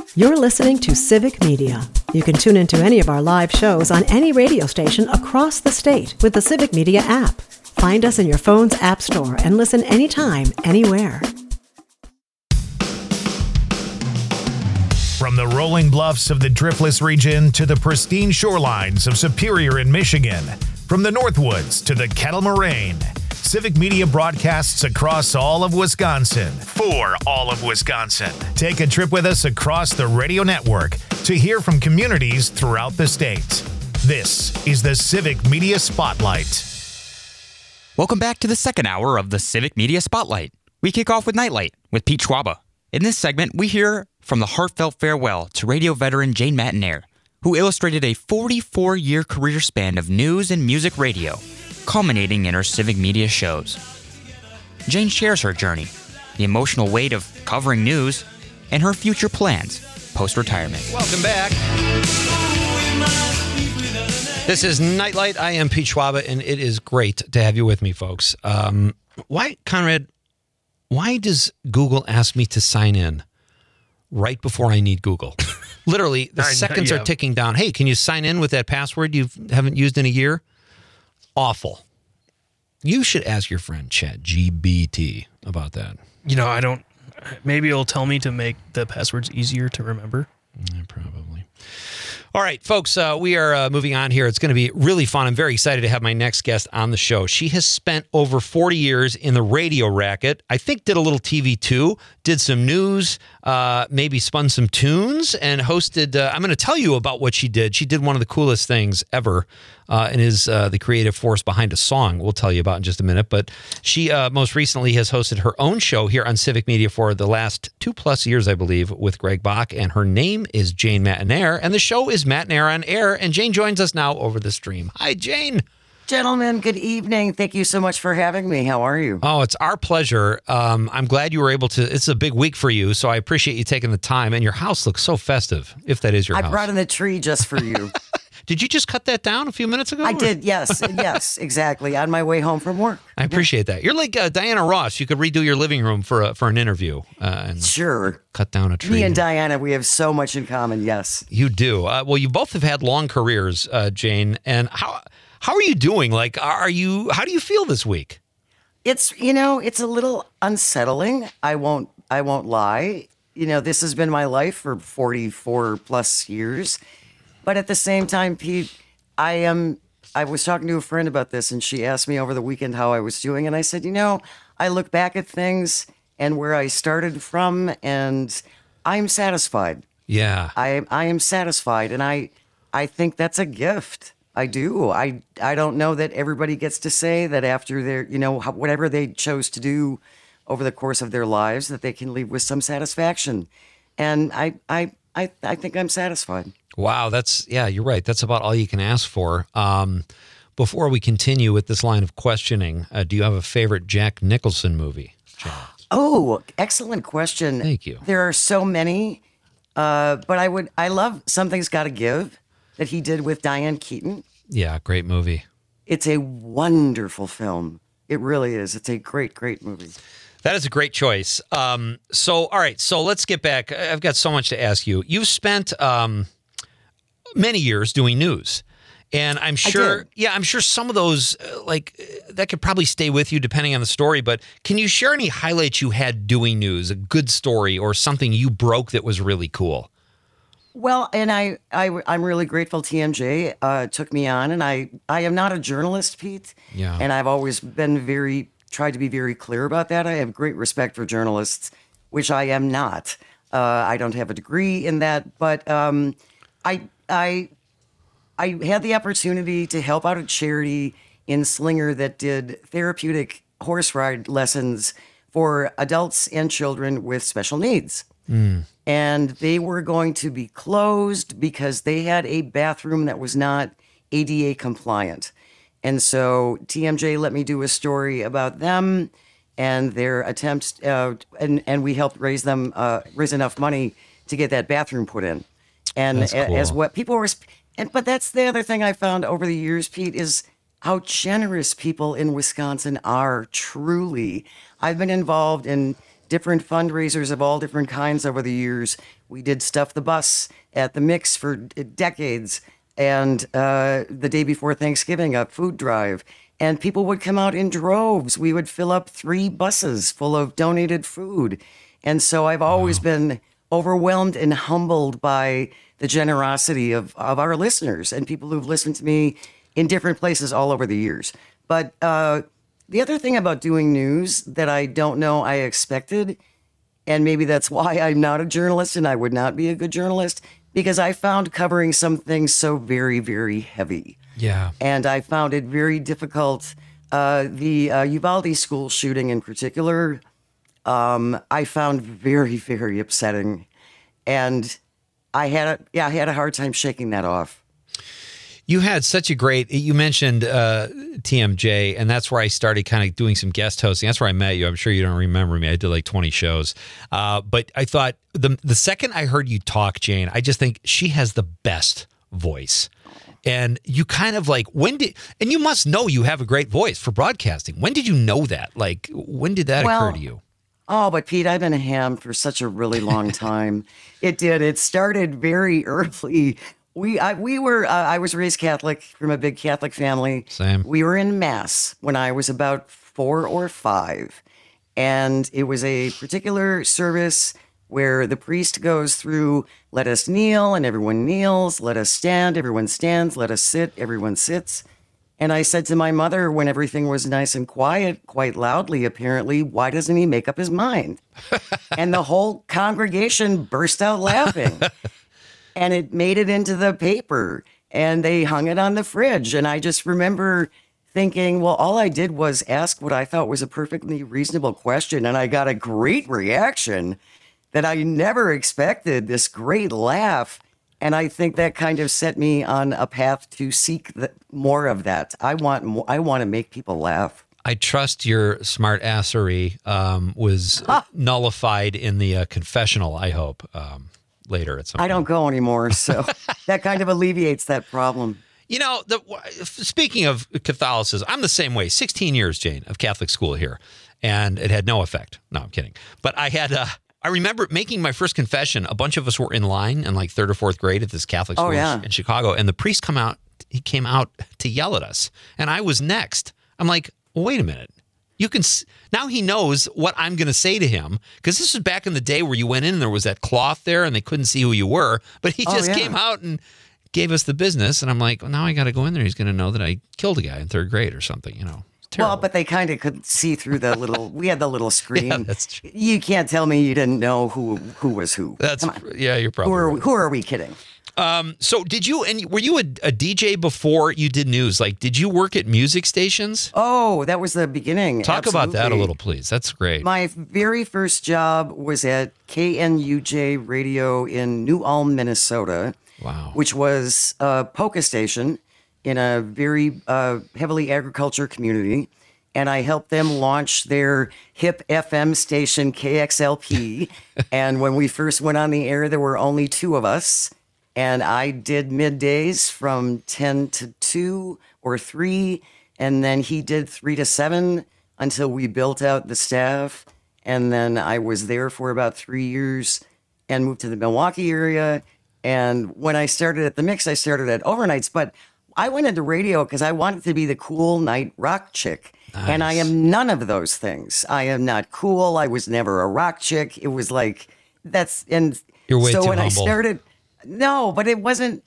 You're listening to Civic Media. You can tune into any of our live shows on any radio station across the state with the Civic Media app. Find us in your phone's app store and listen anytime, anywhere. From the rolling bluffs of the Driftless region to the pristine shorelines of Superior in Michigan, from the Northwoods to the Kettle Moraine, Civic Media broadcasts across all of Wisconsin for all of Wisconsin. Take a trip with us across the radio network to hear from communities throughout the state. This is the Civic Media Spotlight. Welcome back to the second hour of the Civic Media Spotlight. We kick off with Nightlight with Pete Schwaba. In this segment, we hear from the heartfelt farewell to radio veteran Jane Matenaer, who illustrated a 44-year career span of news and music radio, culminating in her Civic Media shows. Jane shares her journey, the emotional weight of covering news, and her future plans post-retirement. Welcome back. This is Nightlight. I am Pete Schwaba, and it is great to have you with me, folks. Why does Google ask me to sign in right before I need Google? Literally, the seconds are ticking down. Hey, can you sign in with that password you haven't used in a year? Awful. You should ask your friend ChatGPT about that. You know, I don't. Maybe it'll tell me to make the passwords easier to remember. Probably. All right, folks, we are moving on here. It's going to be really fun. I'm very excited to have my next guest on the show. She has spent over 40 years in the radio racket. I think did a little TV too, did some news, maybe spun some tunes, and hosted. I'm going to tell you about what she did. She did one of the coolest things ever and is the creative force behind a song we'll tell you about in just a minute. But she most recently has hosted her own show here on Civic Media for the last 2+ years, I believe, with Greg Bach. And her name is Jane Matenaer, and the show is Matenaer on Air. And Jane joins us now over the stream. Hi, Jane. Gentlemen, good evening. Thank you so much for having me. How are you? Oh, it's our pleasure. I'm glad you were able to. It's a big week for you, so I appreciate you taking the time. And your house looks so festive, if that is your house. I brought in the tree just for you. Did you just cut that down a few minutes ago? I did, yes. Yes, exactly. On my way home from work. I appreciate that. You're like Diana Ross. You could redo your living room for an interview. And sure. Cut down a tree. Me and Diana, we have so much in common, yes. You do. Well, you both have had long careers, Jane. And how are you doing? Like, how do you feel this week? It's a little unsettling. I won't lie. This has been my life for 44+ years. But at the same time, Pete, I was talking to a friend about this, and she asked me over the weekend how I was doing. And I said, I look back at things and where I started from, and I'm satisfied. Yeah. I am satisfied. And I think that's a gift. I do. I don't know that everybody gets to say that after their, whatever they chose to do over the course of their lives, that they can leave with some satisfaction. And I think I'm satisfied. Wow, you're right. That's about all you can ask for. Before we continue with this line of questioning, do you have a favorite Jack Nicholson movie, Jane? Oh, excellent question. Thank you. There are so many, but I love Something's Gotta Give that he did with Diane Keaton. Yeah, great movie. It's a wonderful film. It really is. It's a great, great movie. That is a great choice. All right, so let's get back. I've got so much to ask you. You've spent many years doing news, and I'm sure some of those, that could probably stay with you depending on the story, but can you share any highlights you had doing news, a good story or something you broke that was really cool? Well, and I'm really grateful TMJ took me on, and I am not a journalist, Pete. Yeah. And I've always been tried to be very clear about that. I have great respect for journalists, which I am not. I don't have a degree in that, but I had the opportunity to help out a charity in Slinger that did therapeutic horse ride lessons for adults and children with special needs. And they were going to be closed because they had a bathroom that was not ADA compliant. And so TMJ let me do a story about them and their attempts, and we helped raise enough money to get that bathroom put in. And That's cool. As what people were, but that's the other thing I found over the years, Pete, is how generous people in Wisconsin are. Truly, I've been involved in different fundraisers of all different kinds over the years. We did Stuff the Bus at the Mix for decades. And the day before Thanksgiving, a food drive. And people would come out in droves. We would fill up 3 buses full of donated food. And so I've always been overwhelmed and humbled by the generosity of our listeners and people who've listened to me in different places all over the years. But the other thing about doing news that I don't know I expected, and maybe that's why I'm not a journalist and I would not be a good journalist, because I found covering some things so very, very heavy. Yeah. And I found it very difficult. The Uvalde school shooting in particular, I found very, very upsetting. And I had a hard time shaking that off. You had such a great, you mentioned TMJ, and that's where I started kind of doing some guest hosting. That's where I met you. I'm sure you don't remember me. I did like 20 shows. But I thought the second I heard you talk, Jane, I just think she has the best voice. And you kind of like, and you must know you have a great voice for broadcasting. When did you know that? Like, when did that occur to you? Oh, but Pete, I've been a ham for such a really long time. It did. It started very early. I was raised Catholic from a big Catholic family. Same. We were in Mass when I was about 4 or 5. And it was a particular service where the priest goes through, let us kneel, and everyone kneels. Let us stand, everyone stands. Let us sit, everyone sits. And I said to my mother when everything was nice and quiet, quite loudly apparently, why doesn't he make up his mind? And the whole congregation burst out laughing. And it made it into the paper, and they hung it on the fridge. And I just remember thinking, well, all I did was ask what I thought was a perfectly reasonable question, and I got a great reaction that I never expected, this great laugh. And I think that kind of set me on a path to seek more of that. I want to make people laugh. I trust your smart assery was nullified in the confessional, I hope. Later at some point. I don't go anymore, so that kind of alleviates that problem. You know, speaking of Catholicism, I'm the same way. 16 years, Jane, of Catholic school here, and it had no effect. No, I'm kidding. But I remember making my first confession. A bunch of us were in line in like 3rd or 4th grade at this Catholic school in Chicago, and the priest came out to yell at us, and I was next. I'm like, well, wait a minute. Now he knows what I'm going to say to him, because this was back in the day where you went in and there was that cloth there and they couldn't see who you were, but he just came out and gave us the business. And I'm like, well, now I got to go in there. He's going to know that I killed a guy in 3rd grade or something, you know. Well, but they kind of could see through we had the little screen. Yeah, that's true. You can't tell me you didn't know who was who. You're probably right. Who are we kidding? So were you a DJ before you did news? Like, did you work at music stations? Oh, that was the beginning. Talk about that a little, please. That's great. My very first job was at KNUJ Radio in New Ulm, Minnesota. Wow. Which was a polka station in a very heavily agriculture community. And I helped them launch their hip FM station, KXLP. And when we first went on the air, there were only 2 of us. And I did middays from 10 to 2 or 3. And then he did 3 to 7 until we built out the staff. And then I was there for about 3 years and moved to the Milwaukee area. And when I started at the Mix, I started at overnights. But I went into radio because I wanted to be the cool night rock chick. Nice. And I am none of those things. I am not cool. I was never a rock chick. It was like, You're way so too when humble. I started... No, but it wasn't,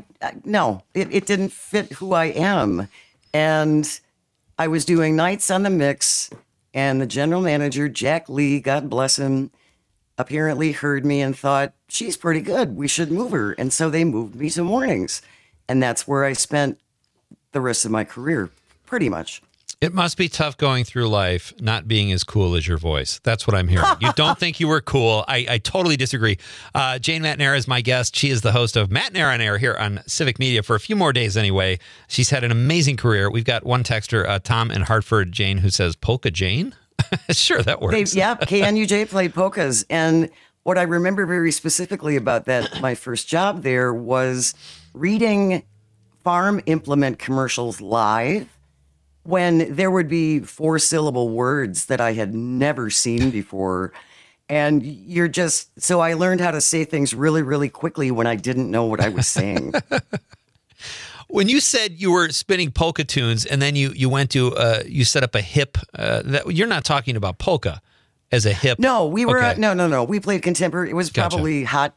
it didn't fit who I am. And I was doing nights on the Mix, and the general manager, Jack Lee, God bless him, apparently heard me and thought, she's pretty good. We should move her. And so they moved me to mornings. And that's where I spent the rest of my career, pretty much. It must be tough going through life not being as cool as your voice. That's what I'm hearing. You don't think you were cool. I totally disagree. Jane Matenaer is my guest. She is the host of Matenaer on Air here on Civic Media for a few more days anyway. She's had an amazing career. We've got one texter, Tom in Hartford, Jane, who says, Polka Jane? Sure, that works. KNUJ played polkas. And what I remember very specifically about that, my first job there, was reading farm implement commercials live when there would be 4-syllable words that I had never seen before. And you're just, so I learned how to say things really, really quickly when I didn't know what I was saying. When you said you were spinning polka tunes and then you went to, you set up a hip, you're not talking about polka as a hip. No, we were, Okay. no. We played contemporary. It was Gotcha. probably hot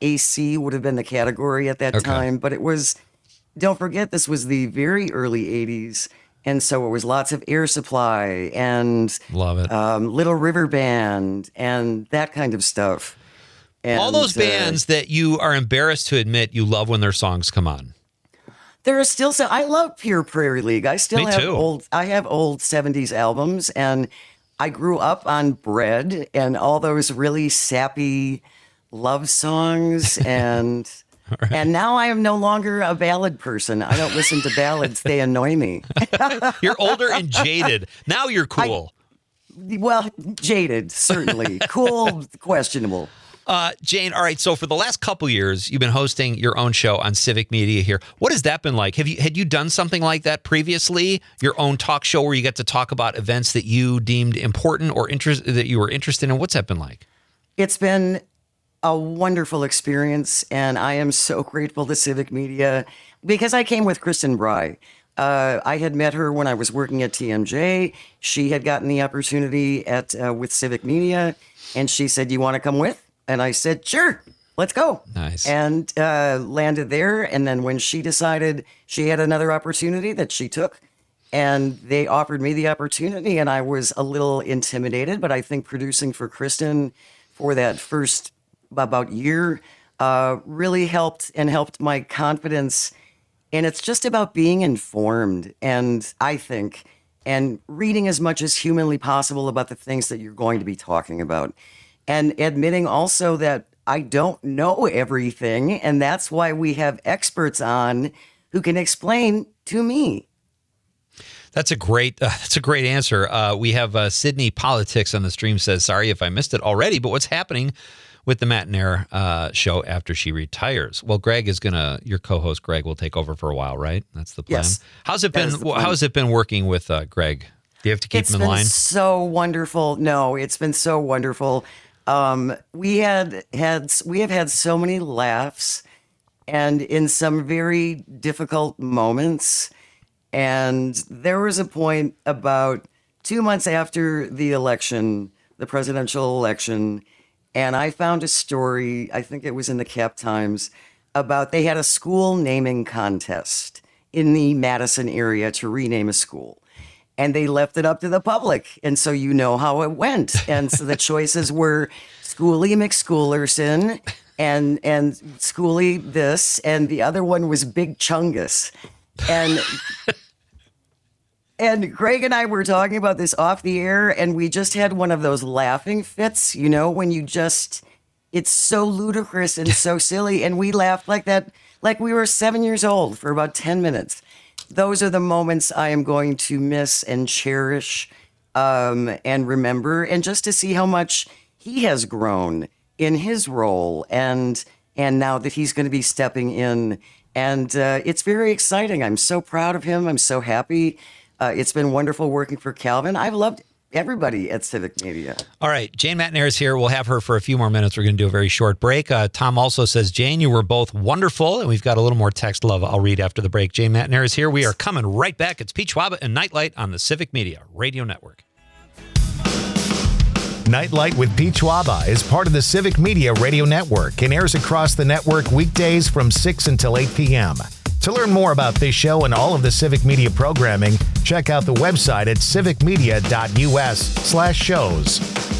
AC would have been the category at that Okay. time. But it was, don't forget, this was the very early 80s. And so it was lots of Air Supply and Love it. Little River Band and that kind of stuff. And, All those bands that you are embarrassed to admit you love when their songs come on. There are still some. I love Pure Prairie League. I still Me have too. I have old 70s albums, and I grew up on Bread and all those really sappy love songs and and now I am no longer a ballad person. I don't listen to ballads. They annoy me. You're older and jaded. Now you're cool. Well, jaded, certainly. Cool, questionable. Jane, all right. So for the last couple years, you've been hosting your own show on Civic Media here. What has that been like? Had you done something like that previously? Your own talk show where you get to talk about events that you deemed important or that you were interested in? What's that been like? It's been a wonderful experience, and I am so grateful to Civic Media because I came with Kristen Bry. I had met her when I was working at TMJ. She had gotten the opportunity with Civic Media, and she said, "You want to come with?" And I said, "Sure, let's go." Nice. And landed there. And then when she decided she had another opportunity that she took, and they offered me the opportunity, and I was a little intimidated, but I think producing for Kristen for that first about year really helped my confidence. And it's just about being informed, and I think, and reading as much as humanly possible about the things that you're going to be talking about. And admitting also that I don't know everything, and that's why we have experts on who can explain to me. That's a great answer. We have Sydney Politics on the stream says, sorry if I missed it already, but what's happening with the Matt and Air show after she retires? Well, your co-host Greg will take over for a while, right? That's the plan. Yes, How's it that been? is the plan. How's it been working with Greg? Do you have to keep him in line? It's been so wonderful. No, it's been so wonderful. We have had so many laughs, and in some very difficult moments. And there was a point about 2 months after the election, the presidential election, and I found a story, I think it was in the Cap Times, about they had a school naming contest in the Madison area to rename a school. And they left it up to the public. And so you know how it went. And so the choices were Schoolie McSchoolerson and Schoolie this, and the other one was Big Chungus. And Greg and I were talking about this off the air, and we just had one of those laughing fits, you know, when it's so ludicrous and so silly. And we laughed like that, like we were 7 years old for about 10 minutes. Those are the moments I am going to miss and cherish and remember, and just to see how much he has grown in his role, and now that he's going to be stepping in. And it's very exciting. I'm so proud of him. I'm so happy. It's been wonderful working for Calvin. I've loved everybody at Civic Media. All right, Jane Matnair is here. We'll have her for a few more minutes. We're going to do a very short break. Tom also says, Jane, you were both wonderful. And we've got a little more text love I'll read after the break. Jane Matnair is here. We are coming right back. It's Pete Schwaba and Nightlight on the Civic Media Radio Network. Nightlight with Pete Schwaba is part of the Civic Media Radio Network and airs across the network weekdays from 6 until 8 p.m. To learn more about this show and all of the Civic Media programming, check out the website at civicmedia.us/shows.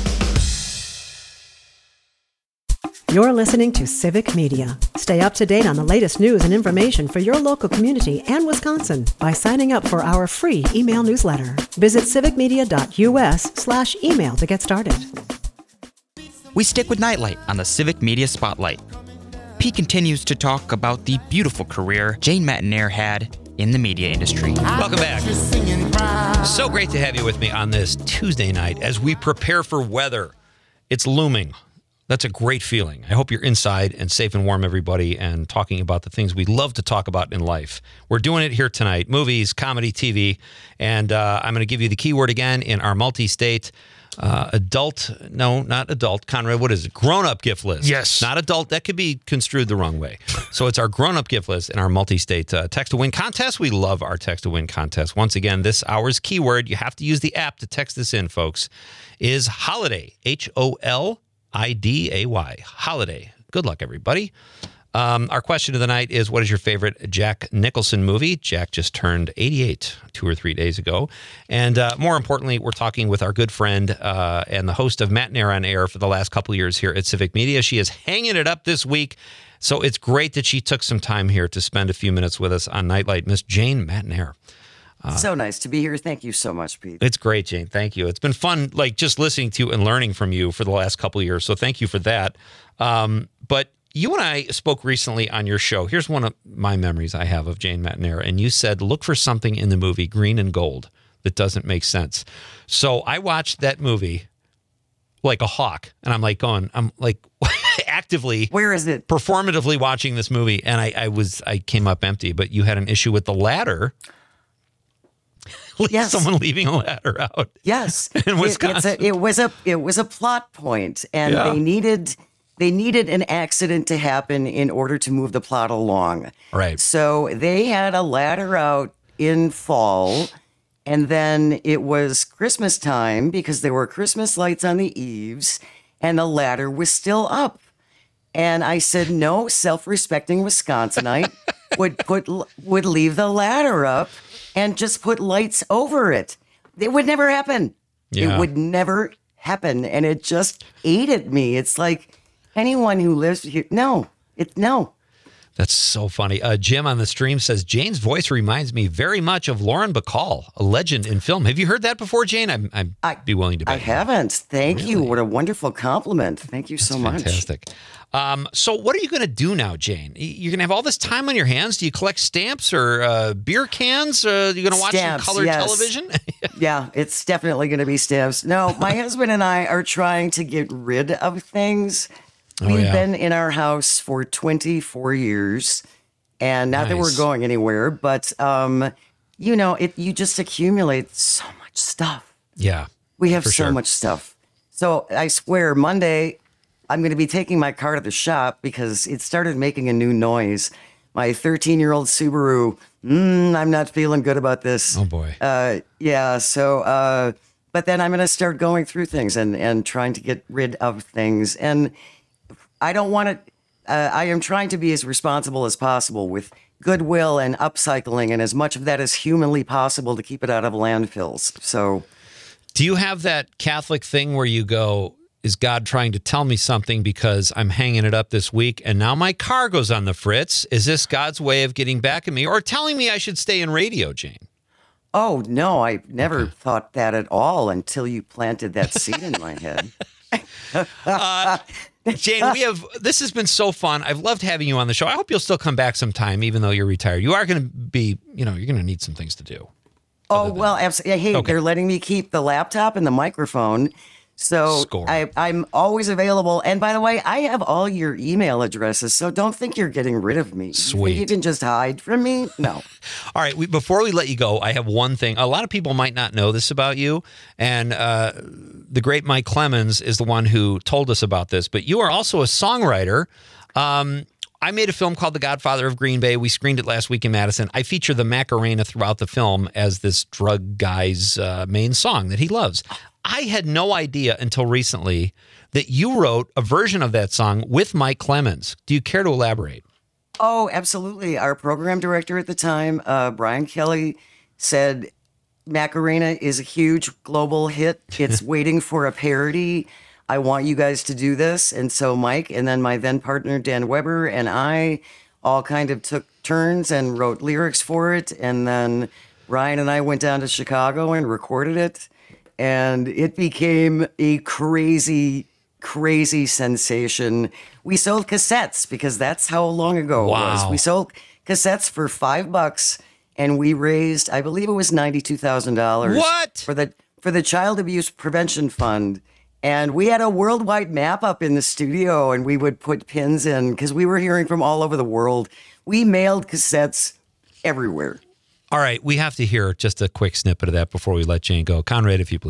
You're listening to Civic Media. Stay up to date on the latest news and information for your local community and Wisconsin by signing up for our free email newsletter. Visit civicmedia.us/email to get started. We stick with Nightlight on the Civic Media Spotlight. Pete continues to talk about the beautiful career Jane Matnair had in the media industry. Welcome back. So great to have you with me on this Tuesday night as we prepare for weather. It's looming. That's a great feeling. I hope you're inside and safe and warm, everybody, and talking about the things we love to talk about in life. We're doing it here tonight, movies, comedy, TV, and I'm going to give you the keyword again in our multi-state not adult. Conrad, what is it? Grown-up gift list. Yes. Not adult. That could be construed the wrong way. So it's our grown-up gift list in our multi-state text-to-win contest. We love our text-to-win contest. Once again, this hour's keyword, you have to use the app to text this in, folks, is holiday. HOLIDAY. Holiday. Good luck, everybody. Our question of the night is, what is your favorite Jack Nicholson movie? Jack just turned 88 2 or 3 days ago. And more importantly, we're talking with our good friend and the host of Matt and Air on Air for the last couple of years here at Civic Media. She is hanging it up this week. So it's great that she took some time here to spend a few minutes with us on Nightlight. Miss Jane Matt and Air. So nice to be here. Thank you so much, Pete. It's great, Jane. Thank you. It's been fun, like just listening to and learning from you for the last couple of years. So thank you for that. But you and I spoke recently on your show. Here's one of my memories I have of Jane Matt and Air. And you said, look for something in the movie Green and Gold that doesn't make sense. So I watched that movie like a hawk. And I'm like actively. Where is it? Performatively watching this movie. And I came up empty. But you had an issue with the ladder. Yes. Someone leaving a ladder out. Yes. In Wisconsin. It was a plot point, and they needed an accident to happen in order to move the plot along. Right. So they had a ladder out in fall, and then it was Christmas time because there were Christmas lights on the eaves, and the ladder was still up. And I said, no self-respecting Wisconsinite would leave the ladder up and just put lights over it. It would never happen. Yeah. It would never happen. And it just ate at me. It's like anyone who lives here, no. That's so funny. Jim on the stream says, Jane's voice reminds me very much of Lauren Bacall, a legend in film. Have you heard that before, Jane? I'd be willing to bet. I haven't. Thank you. What a wonderful compliment. Thank you so much. Fantastic. So what are you going to do now, Jane? You're going to have all this time on your hands. Do you collect stamps or beer cans? Are you going to watch some colored television? Yeah, it's definitely going to be stamps. No, my husband and I are trying to get rid of things. We've been in our house for 24 years, and not that we're going anywhere, but, you just accumulate so much stuff. Yeah. We have so much stuff. So I swear, Monday, I'm going to be taking my car to the shop because it started making a new noise. My 13-year-old Subaru, I'm not feeling good about this. Oh, boy. But then I'm going to start going through things and trying to get rid of things. And I don't want to, I am trying to be as responsible as possible with goodwill and upcycling and as much of that as humanly possible to keep it out of landfills. So, do you have that Catholic thing where you go, is God trying to tell me something because I'm hanging it up this week and now my car goes on the fritz? Is this God's way of getting back at me or telling me I should stay in radio, Jane? Oh, no, I never thought that at all until you planted that seed in my head. Jane, this has been so fun. I've loved having you on the show. I hope you'll still come back sometime, even though you're retired. You are going to be, you're going to need some things to do. Oh, well, absolutely. Hey, they're letting me keep the laptop and the microphone. So I'm always available. And by the way, I have all your email addresses, so don't think you're getting rid of me. Sweet. You can just hide from me? No. All right. Before we let you go, I have one thing. A lot of people might not know this about you. And the great Mike Clemens is the one who told us about this. But you are also a songwriter. I made a film called The Godfather of Green Bay. We screened it last week in Madison. I feature the Macarena throughout the film as this drug guy's main song that he loves. I had no idea until recently that you wrote a version of that song with Mike Clemens. Do you care to elaborate? Oh, absolutely. Our program director at the time, Brian Kelly, said Macarena is a huge global hit. It's waiting for a parody. I want you guys to do this. And so Mike and then my then partner, Dan Weber, and I all kind of took turns and wrote lyrics for it. And then Brian and I went down to Chicago and recorded it. And it became a crazy, crazy sensation. We sold cassettes because that's how long ago it was. We sold cassettes for $5 and we raised, I believe it was $92,000. What? For the Child Abuse Prevention Fund. And we had a worldwide map up in the studio and we would put pins in because we were hearing from all over the world. We mailed cassettes everywhere. All right, we have to hear just a quick snippet of that before we let Jane go. Conrad, if you please.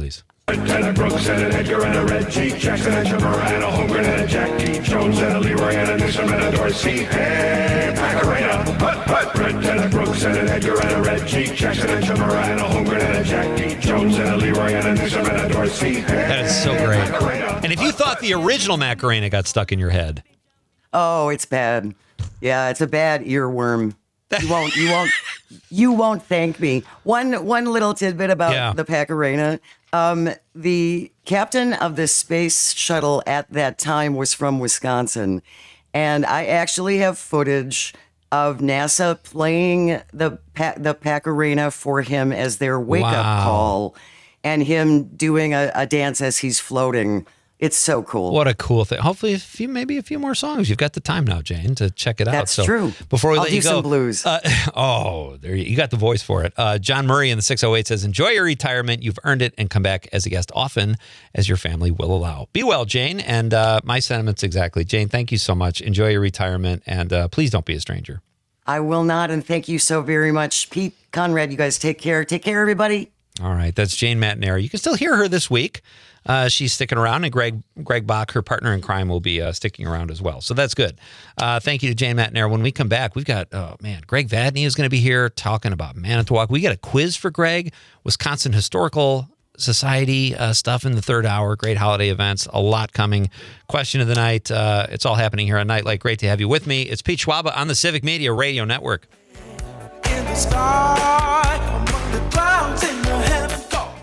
Lieutenant Brooks and an Edgar and a Reggie, Jackson and Shamura and a Holmgren and a Jackie, Jones and a Leroy and a Nixon and a Dorsey. Hey, Macarena! Lieutenant Brooks and an Edgar and a Reggie, Jackson and Shamura and a Holmgren and a Jackie, Jones and a Leroy and a Nixon and a Dorsey. Hey, that is so great. Macarena. And if you thought the original Macarena got stuck in your head, Oh, it's bad. Yeah, it's a bad earworm. You won't thank me. One little tidbit about the Macarena. The captain of the space shuttle at that time was from Wisconsin, and I actually have footage of NASA playing the Macarena for him as their wake-up call, and him doing a dance as he's floating. It's so cool. What a cool thing. Hopefully, maybe a few more songs. You've got the time now, Jane, to check it out. That's true. Before we I'll let do you go, some blues. There you got the voice for it. John Murray in the 608 says, enjoy your retirement. You've earned it, and come back as a guest often as your family will allow. Be well, Jane. And my sentiments exactly. Jane, thank you so much. Enjoy your retirement, and please don't be a stranger. I will not, and thank you so very much. Pete, Conrad, you guys take care. Take care, everybody. All right, that's Jane Matenaer. You can still hear her this week. She's sticking around, and Greg Bach, her partner in crime, will be sticking around as well. So that's good. Thank you to Jane Matenaer. When we come back, we've got, Greg Vadney is going to be here talking about Manitowoc. We got a quiz for Greg, Wisconsin Historical Society stuff in the third hour, great holiday events, a lot coming. Question of the night. It's all happening here on Nightlight. Great to have you with me. It's Pete Schwaba on the Civic Media Radio Network. In the sky, among the clouds in the heaven.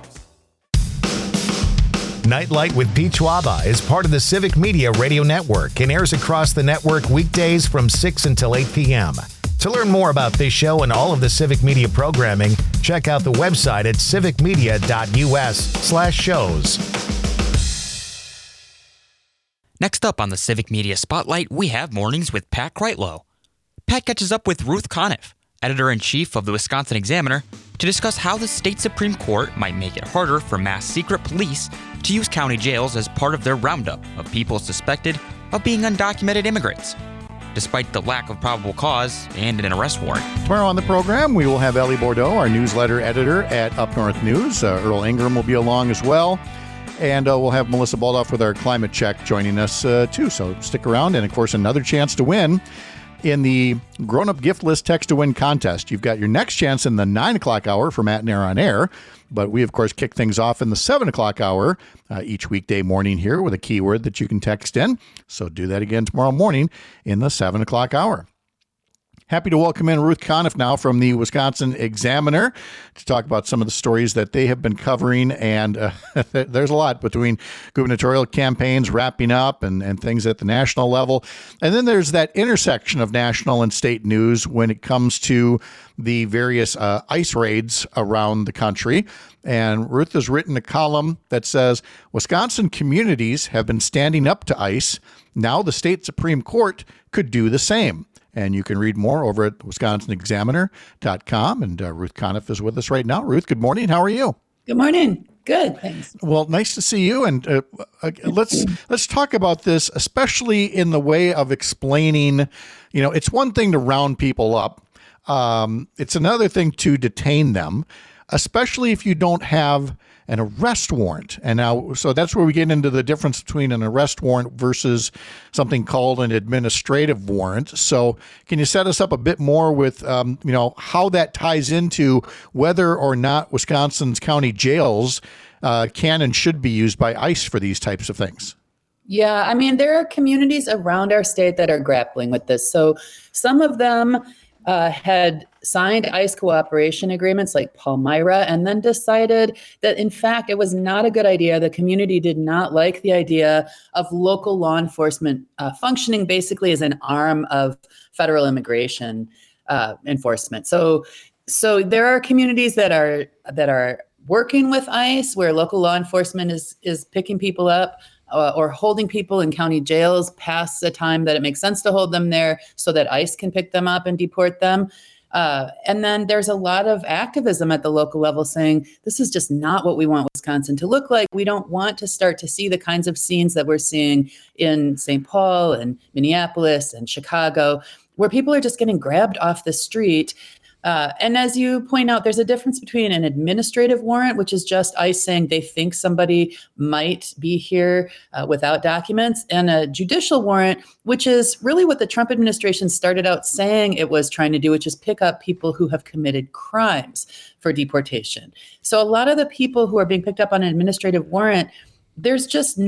Nightlight with Pete Schwaba is part of the Civic Media Radio Network and airs across the network weekdays from 6 until 8 p.m. To learn more about this show and all of the Civic Media programming, check out the website at civicmedia.us/shows. Next up on the Civic Media Spotlight, we have Mornings with Pat Kreitlow. Pat catches up with Ruth Conniff, editor-in-chief of the Wisconsin Examiner, to discuss how the state Supreme Court might make it harder for mass secret police to use county jails as part of their roundup of people suspected of being undocumented immigrants, despite the lack of probable cause and an arrest warrant. Tomorrow on the program, we will have Ellie Bordeaux, our newsletter editor at Up North News. Earl Ingram will be along as well. And we'll have Melissa Baldoff with our climate check joining us too. So stick around. And of course, another chance to win in the Grown-Up Gift List Text to Win contest. You've got your next chance in the 9 o'clock hour for Matt and Air on Air. But we, of course, kick things off in the 7 o'clock hour each weekday morning here with a keyword that you can text in. So do that again tomorrow morning in the 7 o'clock hour. Happy to welcome in Ruth Conniff now from the Wisconsin Examiner to talk about some of the stories that they have been covering. And there's a lot between gubernatorial campaigns wrapping up and things at the national level. And then there's that intersection of national and state news when it comes to the various ICE raids around the country. And Ruth has written a column that says, Wisconsin communities have been standing up to ICE. Now the state Supreme Court could do the same. And you can read more over at wisconsinexaminer.com. And Ruth Conniff is with us right now. Ruth, good morning. How are you? Good morning. Good, thanks. Well, nice to see you. And let's talk about this, especially in the way of explaining, it's one thing to round people up. It's another thing to detain them, especially if you don't have an arrest warrant. And now, so that's where we get into the difference between an arrest warrant versus something called an administrative warrant. So can you set us up a bit more with, how that ties into whether or not Wisconsin's county jails can and should be used by ICE for these types of things? Yeah, I mean, there are communities around our state that are grappling with this. So some of them had signed ICE cooperation agreements like Palmyra and then decided that, in fact, it was not a good idea. The community did not like the idea of local law enforcement functioning basically as an arm of federal immigration enforcement. So there are communities that are working with ICE where local law enforcement is picking people up or holding people in county jails past the time that it makes sense to hold them there so that ICE can pick them up and deport them. And then there's a lot of activism at the local level saying, this is just not what we want Wisconsin to look like. We don't want to start to see the kinds of scenes that we're seeing in St. Paul and Minneapolis and Chicago, where people are just getting grabbed off the street And as you point out, there's a difference between an administrative warrant, which is just ICE saying they think somebody might be here without documents, and a judicial warrant, which is really what the Trump administration started out saying it was trying to do, which is pick up people who have committed crimes for deportation. So a lot of the people who are being picked up on an administrative warrant, there's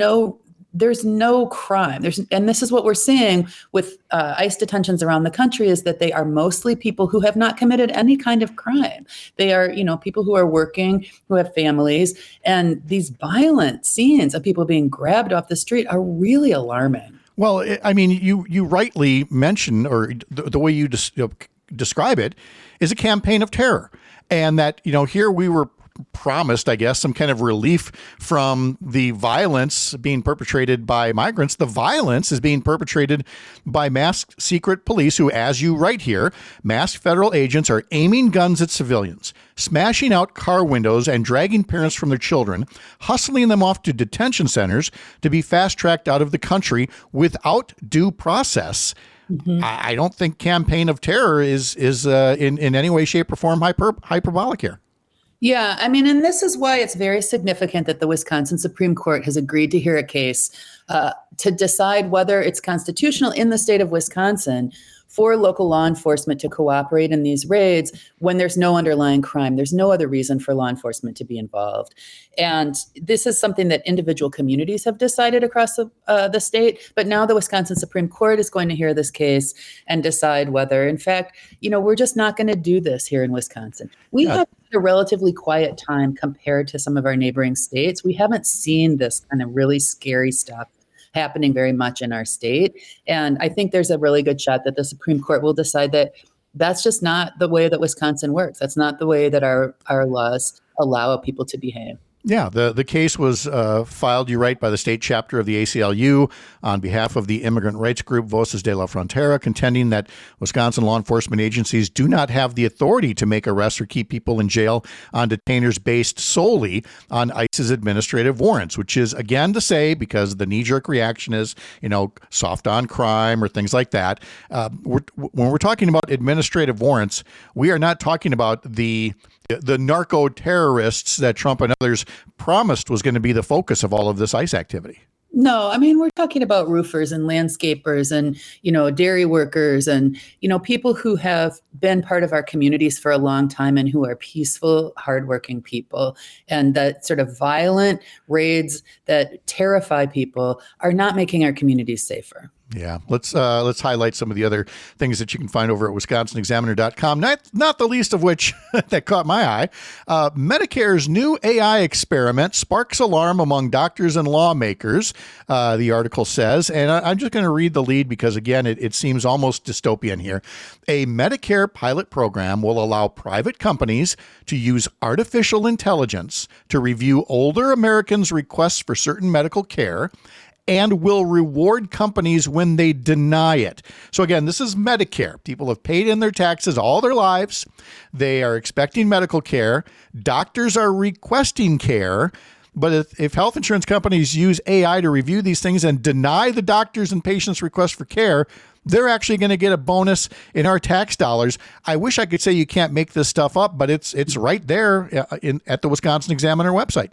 no crime. And this is what we're seeing with ICE detentions around the country, is that they are mostly people who have not committed any kind of crime. They are, people who are working, who have families, and these violent scenes of people being grabbed off the street are really alarming. Well, I mean, you rightly mention, or the way you describe it, is a campaign of terror. And that, here we were promised, I guess, some kind of relief from the violence being perpetrated by migrants. The violence is being perpetrated by masked secret police who, as you write here, masked federal agents are aiming guns at civilians, smashing out car windows and dragging parents from their children, hustling them off to detention centers to be fast-tracked out of the country without due process. Mm-hmm. I don't think campaign of terror is in any way, shape, or form hyperbolic here. Yeah, I mean, and this is why it's very significant that the Wisconsin Supreme Court has agreed to hear a case to decide whether it's constitutional in the state of Wisconsin for local law enforcement to cooperate in these raids when there's no underlying crime. There's no other reason for law enforcement to be involved. And this is something that individual communities have decided across the state. But now the Wisconsin Supreme Court is going to hear this case and decide whether, in fact, we're just not going to do this here in Wisconsin. We have a relatively quiet time compared to some of our neighboring states. We haven't seen this kind of really scary stuff happening very much in our state. And I think there's a really good shot that the Supreme Court will decide that that's just not the way that Wisconsin works. That's not the way that our laws allow people to behave. Yeah, the case was filed, you write, by the state chapter of the ACLU on behalf of the immigrant rights group Voces de la Frontera, contending that Wisconsin law enforcement agencies do not have the authority to make arrests or keep people in jail on detainers based solely on ICE's administrative warrants, which is, again, to say, because the knee-jerk reaction is, soft on crime or things like that. When we're talking about administrative warrants, we are not talking about the narco terrorists that Trump and others promised was going to be the focus of all of this ICE activity. No, I mean, we're talking about roofers and landscapers and, dairy workers and, people who have been part of our communities for a long time and who are peaceful, hardworking people. And that sort of violent raids that terrify people are not making our communities safer. Yeah, let's highlight some of the other things that you can find over at WisconsinExaminer.com. Not the least of which that caught my eye. Medicare's new AI experiment sparks alarm among doctors and lawmakers. The article says, and I'm just going to read the lead because again, it seems almost dystopian here. A Medicare pilot program will allow private companies to use artificial intelligence to review older Americans' requests for certain medical care, and will reward companies when they deny it. So again, this is Medicare. People have paid in their taxes all their lives. They are expecting medical care. Doctors are requesting care. But if health insurance companies use AI to review these things and deny the doctors' and patients' request for care, they're actually going to get a bonus in our tax dollars. I wish I could say you can't make this stuff up, but it's right there at the Wisconsin Examiner website.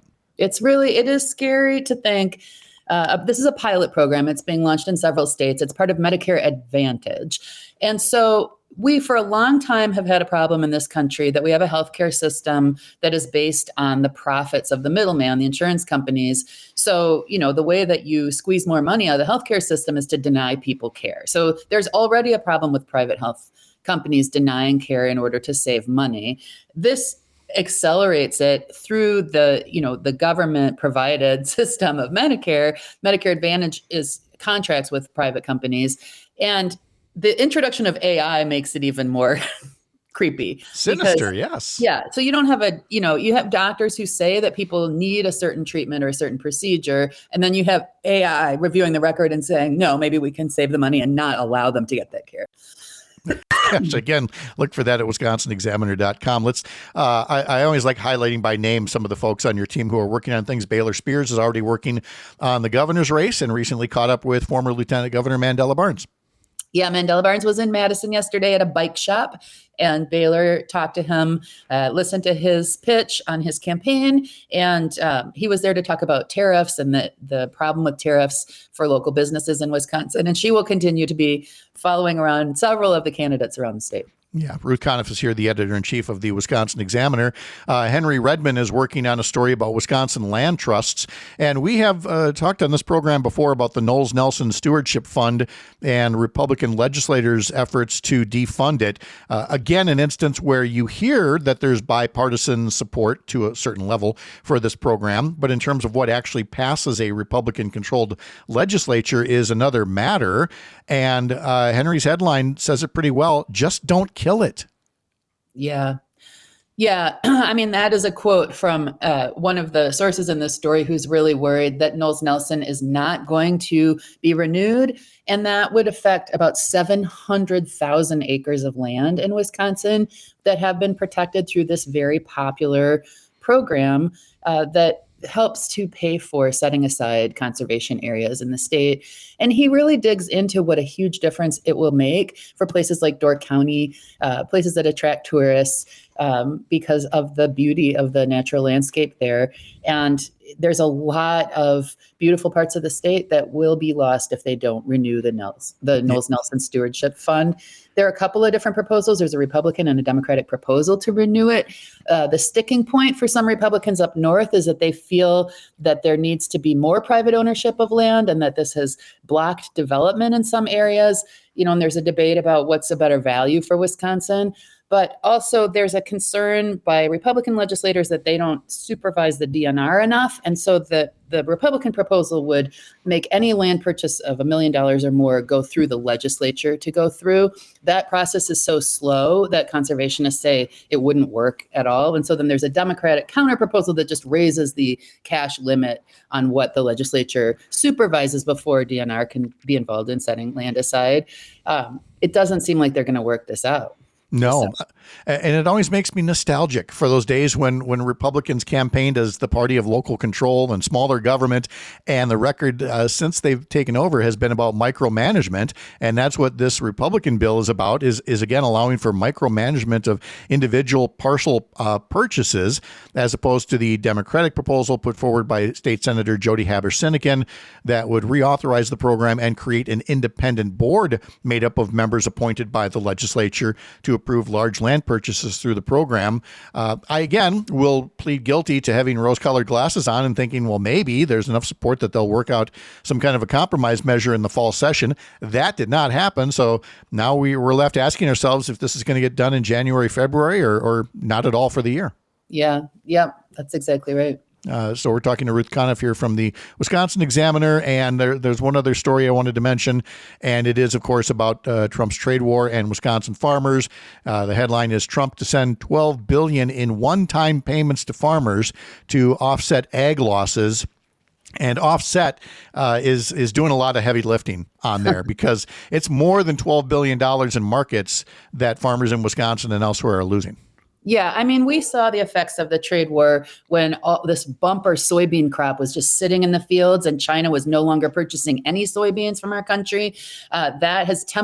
It is scary to think. This is a pilot program. It's being launched in several states. It's part of Medicare Advantage. And so we, for a long time, have had a problem in this country that we have a healthcare system that is based on the profits of the middleman, the insurance companies. So, the way that you squeeze more money out of the healthcare system is to deny people care. So there's already a problem with private health companies denying care in order to save money. This accelerates it through the government provided system of Medicare. Medicare Advantage is contracts with private companies, and the introduction of AI makes it even more creepy. Sinister, yes. Yeah. So you don't have you have doctors who say that people need a certain treatment or a certain procedure, and then you have AI reviewing the record and saying, no, maybe we can save the money and not allow them to get that care. Yes, again, look for that at WisconsinExaminer.com. I always like highlighting by name some of the folks on your team who are working on things. Baylor Spears is already working on the governor's race and recently caught up with former Lieutenant Governor Mandela Barnes. Yeah, Mandela Barnes was in Madison yesterday at a bike shop, and Baylor talked to him, listened to his pitch on his campaign, and he was there to talk about tariffs and the problem with tariffs for local businesses in Wisconsin. And she will continue to be following around several of the candidates around the state. Yeah, Ruth Conniff is here, the editor-in-chief of the Wisconsin Examiner. Henry Redman is working on a story about Wisconsin land trusts. And we have talked on this program before about the Knowles Nelson Stewardship Fund and Republican legislators' efforts to defund it. Again, an instance where you hear that there's bipartisan support to a certain level for this program. But in terms of what actually passes a Republican-controlled legislature is another matter. And Henry's headline says it pretty well: just don't kill it. Yeah. I mean, that is a quote from one of the sources in this story who's really worried that Knowles Nelson is not going to be renewed. And that would affect about 700,000 acres of land in Wisconsin that have been protected through this very popular program that helps to pay for setting aside conservation areas in the state. And he really digs into what a huge difference it will make for places like Door County, places that attract tourists because of the beauty of the natural landscape there. And there's a lot of beautiful parts of the state that will be lost if they don't renew the Knowles Nelson Stewardship Fund. There are a couple of different proposals. There's a Republican and a Democratic proposal to renew it. The sticking point for some Republicans up north is that they feel that there needs to be more private ownership of land and that this has blocked development in some areas. And there's a debate about what's a better value for Wisconsin. But also there's a concern by Republican legislators that they don't supervise the DNR enough. And so the Republican proposal would make any land purchase of $1 million or more go through the legislature to go through. That process is so slow that conservationists say it wouldn't work at all. And so then there's a Democratic counter proposal that just raises the cash limit on what the legislature supervises before DNR can be involved in setting land aside. It doesn't seem like they're going to work this out. No. And it always makes me nostalgic for those days when Republicans campaigned as the party of local control and smaller government. And the record since they've taken over has been about micromanagement. And that's what this Republican bill is about, is again, allowing for micromanagement of individual parcel purchases, as opposed to the Democratic proposal put forward by State Senator Jody Haber-Synican that would reauthorize the program and create an independent board made up of members appointed by the legislature to approve large land purchases through the program. I, again, will plead guilty to having rose-colored glasses on and thinking, well, maybe there's enough support that they'll work out some kind of a compromise measure in the fall session. That did not happen. So now we're left asking ourselves if this is going to get done in January, February, or not at all for the year. Yeah, that's exactly right. So we're talking to Ruth Conniff here from the Wisconsin Examiner, and there's one other story I wanted to mention, and it is, of course, about Trump's trade war and Wisconsin farmers. The headline is Trump to send $12 billion in one-time payments to farmers to offset ag losses. And Offset is doing a lot of heavy lifting on there because it's more than $12 billion in markets that farmers in Wisconsin and elsewhere are losing. Yeah, I mean, we saw the effects of the trade war when all this bumper soybean crop was just sitting in the fields and China was no longer purchasing any soybeans from our country. That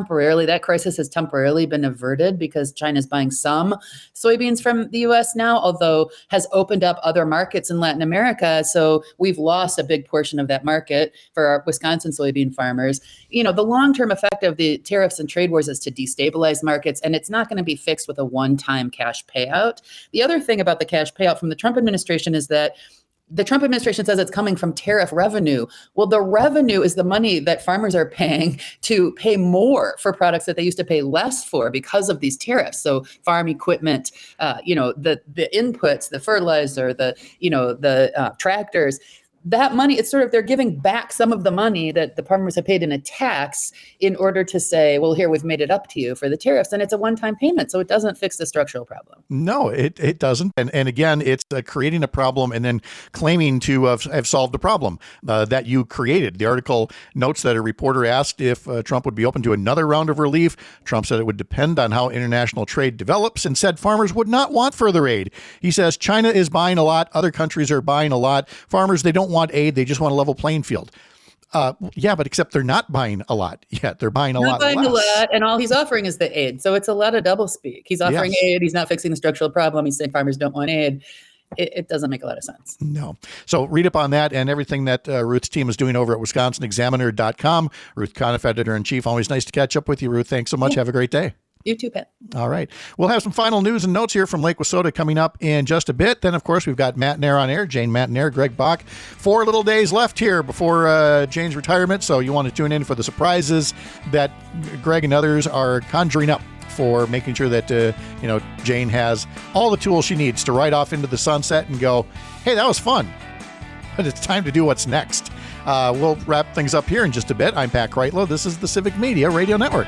crisis has temporarily been averted because China's buying some soybeans from the U.S. now, although has opened up other markets in Latin America. So we've lost a big portion of that market for our Wisconsin soybean farmers. The long-term effect of the tariffs and trade wars is to destabilize markets, and it's not going to be fixed with a one-time cash payout. The other thing about the cash payout from the Trump administration is that the Trump administration says it's coming from tariff revenue. Well, the revenue is the money that farmers are paying to pay more for products that they used to pay less for because of these tariffs. So farm equipment, the inputs, the fertilizer, the tractors. That money, it's sort of, they're giving back some of the money that the farmers have paid in a tax in order to say, well, here, we've made it up to you for the tariffs. And it's a one-time payment. So it doesn't fix the structural problem. No, it doesn't. And again, it's creating a problem and then claiming to have solved the problem that you created. The article notes that a reporter asked if Trump would be open to another round of relief. Trump said it would depend on how international trade develops and said farmers would not want further aid. He says China is buying a lot. Other countries are buying a lot. Farmers, they don't want aid. They just want a level playing field. Yeah, but except they're not buying a lot yet. They're buying a lot buying less. a lot, and all he's offering is the aid. So it's a lot of doublespeak. He's offering aid. He's not fixing the structural problem. He's saying farmers don't want aid. It doesn't make a lot of sense. No. So read up on that and everything that Ruth's team is doing over at WisconsinExaminer.com. Ruth Conniff, editor-in-chief. Always nice to catch up with you, Ruth. Thanks so much. Have a great day. You too, Pat. All right. We'll have some final news and notes here from Lake Wissota coming up in just a bit. Then, of course, we've got Matt Nair on air, Jane Matt Nair, Greg Bach. 4 little days left here before Jane's retirement, so you want to tune in for the surprises that Greg and others are conjuring up for making sure that, Jane has all the tools she needs to ride off into the sunset and go, hey, that was fun, but it's time to do what's next. We'll wrap things up here in just a bit. I'm Pat Kreitlow. This is the Civic Media Radio Network.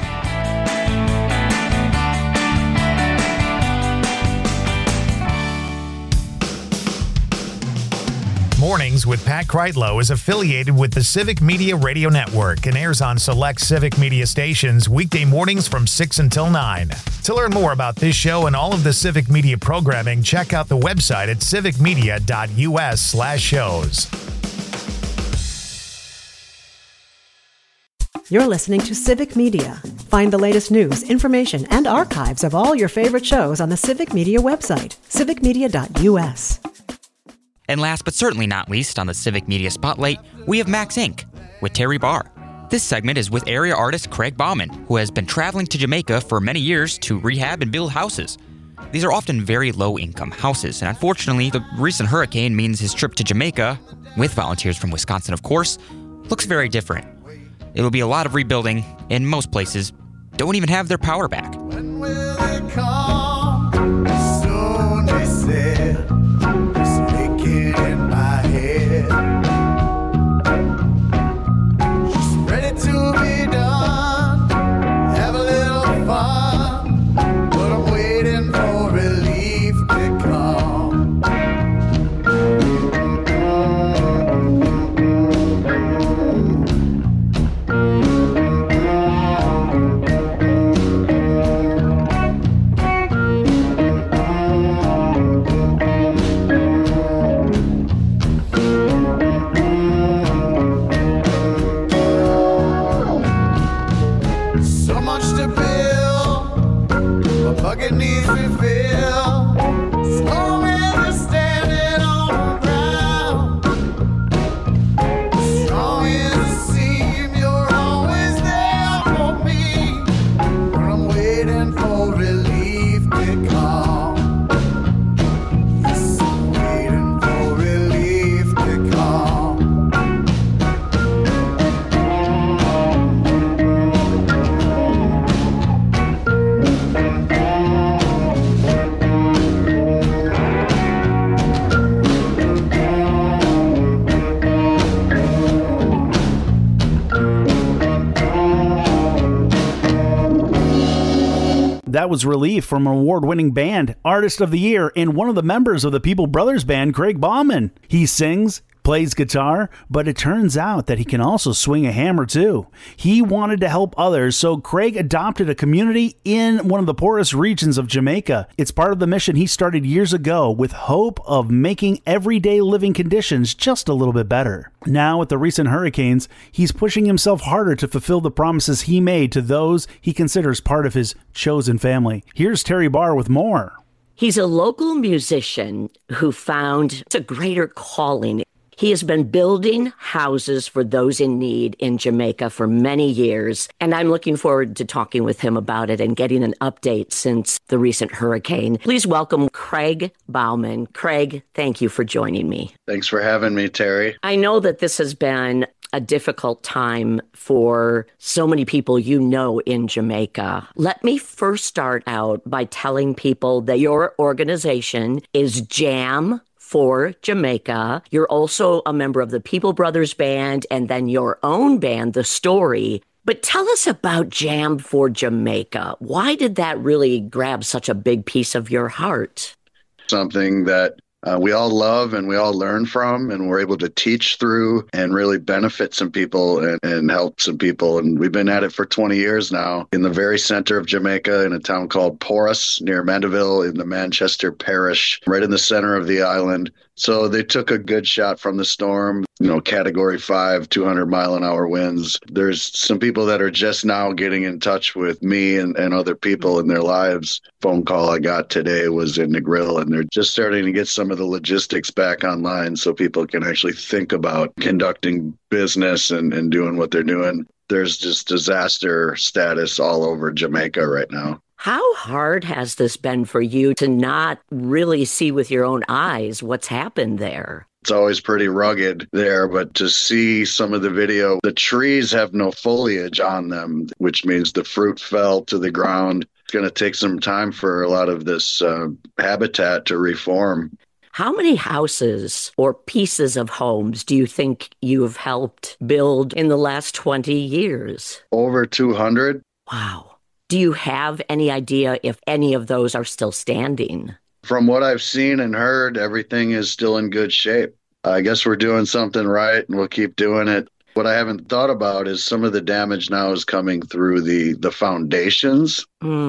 Mornings with Pat Kreitlow is affiliated with the Civic Media Radio Network and airs on select Civic Media stations weekday mornings from 6 until 9. To learn more about this show and all of the Civic Media programming, check out the website at civicmedia.us/shows. You're listening to Civic Media. Find the latest news, information, and archives of all your favorite shows on the Civic Media website, civicmedia.us. And last but certainly not least, on the Civic Media Spotlight, we have Max Inc. with Terry Barr. This segment is with area artist Craig Bauman, who has been traveling to Jamaica for many years to rehab and build houses. These are often very low-income houses, and unfortunately, the recent hurricane means his trip to Jamaica, with volunteers from Wisconsin, of course, looks very different. It will be a lot of rebuilding, and most places don't even have their power back. When will it come? Soon, they said. In my head, just ready to be done, have a little fun, but I'm waiting for relief to come. Bucket needs refill. As long as you're standing on the ground, as strong as a seam, you're always there for me. When I'm waiting for relief to come. Yes, I'm waiting for relief to come. That was Relief from award-winning band, Artist of the Year, and one of the members of the People Brothers Band, Craig Bauman. He sings, plays guitar, but it turns out that he can also swing a hammer too. He wanted to help others, so Craig adopted a community in one of the poorest regions of Jamaica. It's part of the mission he started years ago with hope of making everyday living conditions just a little bit better. Now, with the recent hurricanes, he's pushing himself harder to fulfill the promises he made to those he considers part of his chosen family. Here's Terry Barr with more. He's a local musician who found a greater calling. He has been building houses for those in need in Jamaica for many years, and I'm looking forward to talking with him about it and getting an update since the recent hurricane. Please welcome Craig Bauman. Craig, thank you for joining me. Thanks for having me, Terry. I know that this has been a difficult time for so many people you know in Jamaica. Let me first start out by telling people that your organization is JAM for Jamaica. You're also a member of the People Brothers Band and then your own band, The Story. But tell us about Jam for Jamaica. Why did that really grab such a big piece of your heart? Something that we all love and we all learn from, and we're able to teach through and really benefit some people and help some people. And we've been at it for 20 years now in the very center of Jamaica in a town called Porus near Mandeville in the Manchester Parish, right in the center of the island. So they took a good shot from the storm. Category 5, 200-mile-an-hour winds. There's some people that are just now getting in touch with me and other people in their lives. Phone call I got today was in Negril, and they're just starting to get some of the logistics back online so people can actually think about conducting business and doing what they're doing. There's just disaster status all over Jamaica right now. How hard has this been for you to not really see with your own eyes what's happened there? It's always pretty rugged there, but to see some of the video, the trees have no foliage on them, which means the fruit fell to the ground. It's going to take some time for a lot of this habitat to reform. How many houses or pieces of homes do you think you've helped build in the last 20 years? Over 200. Wow. Do you have any idea if any of those are still standing? From what I've seen and heard, everything is still in good shape. I guess we're doing something right, and we'll keep doing it. What I haven't thought about is some of the damage now is coming through the foundations.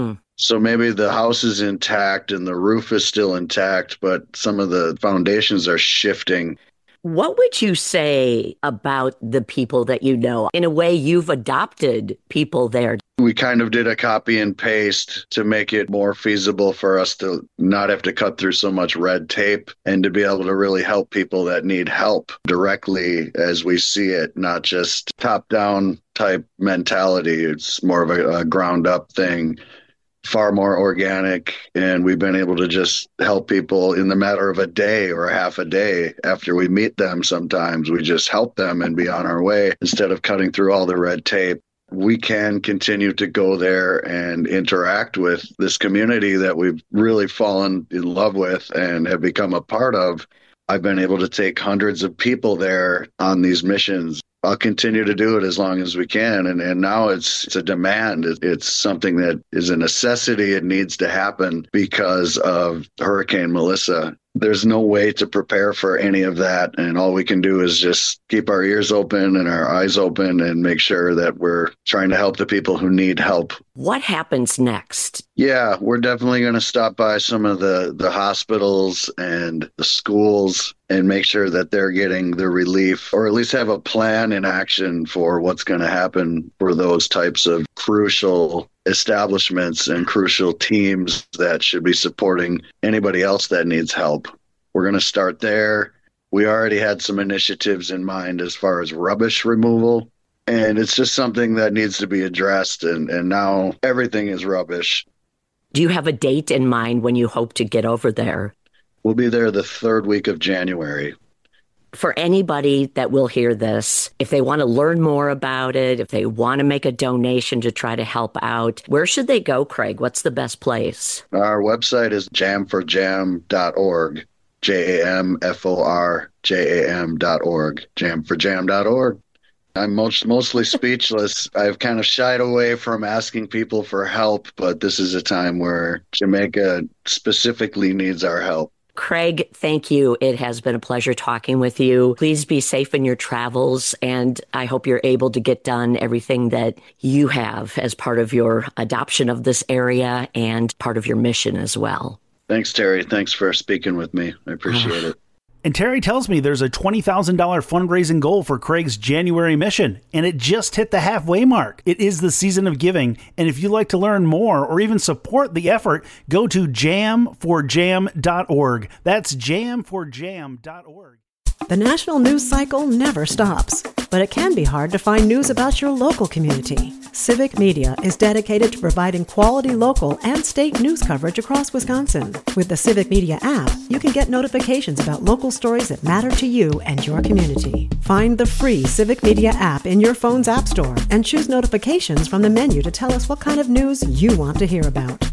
So maybe the house is intact and the roof is still intact, but some of the foundations are shifting. What would you say about the people that you know? In a way, you've adopted people there. We kind of did a copy and paste to make it more feasible for us to not have to cut through so much red tape and to be able to really help people that need help directly as we see it, not just top-down type mentality. It's more of a ground-up thing. Far more organic, and we've been able to just help people in the matter of a day or a half a day after we meet them. Sometimes we just help them and be on our way instead of cutting through all the red tape. We can continue to go there and interact with this community that we've really fallen in love with and have become a part of. I've been able to take hundreds of people there on these missions. I'll continue to do it as long as we can. And now it's a demand. It's something that is a necessity. It needs to happen because of Hurricane Melissa. There's no way to prepare for any of that. And all we can do is just keep our ears open and our eyes open and make sure that we're trying to help the people who need help. What happens next? Yeah, we're definitely going to stop by some of the hospitals and the schools and make sure that they're getting the relief, or at least have a plan in action for what's going to happen for those types of crucial establishments and crucial teams that should be supporting anybody else that needs help. We're going to start there. We already had some initiatives in mind as far as rubbish removal, and it's just something that needs to be addressed, and now everything is rubbish. Do you have a date in mind when you hope to get over there? We'll be there the third week of January. For anybody that will hear this, if they want to learn more about it, if they want to make a donation to try to help out, where should they go, Craig? What's the best place? Our website is jamforjam.org, jamforjam.org, jamforjam.org. I'm mostly speechless. I've kind of shied away from asking people for help, but this is a time where Jamaica specifically needs our help. Craig, thank you. It has been a pleasure talking with you. Please be safe in your travels, and I hope you're able to get done everything that you have as part of your adoption of this area and part of your mission as well. Thanks, Terry. Thanks for speaking with me. I appreciate it. And Terry tells me there's a $20,000 fundraising goal for Craig's January mission, and it just hit the halfway mark. It is the season of giving, and if you'd like to learn more or even support the effort, go to jamforjam.org. That's jamforjam.org. The national news cycle never stops, but it can be hard to find news about your local community. Civic Media is dedicated to providing quality local and state news coverage across Wisconsin. With the Civic Media app, you can get notifications about local stories that matter to you and your community. Find the free Civic Media app in your phone's app store and choose notifications from the menu to tell us what kind of news you want to hear about.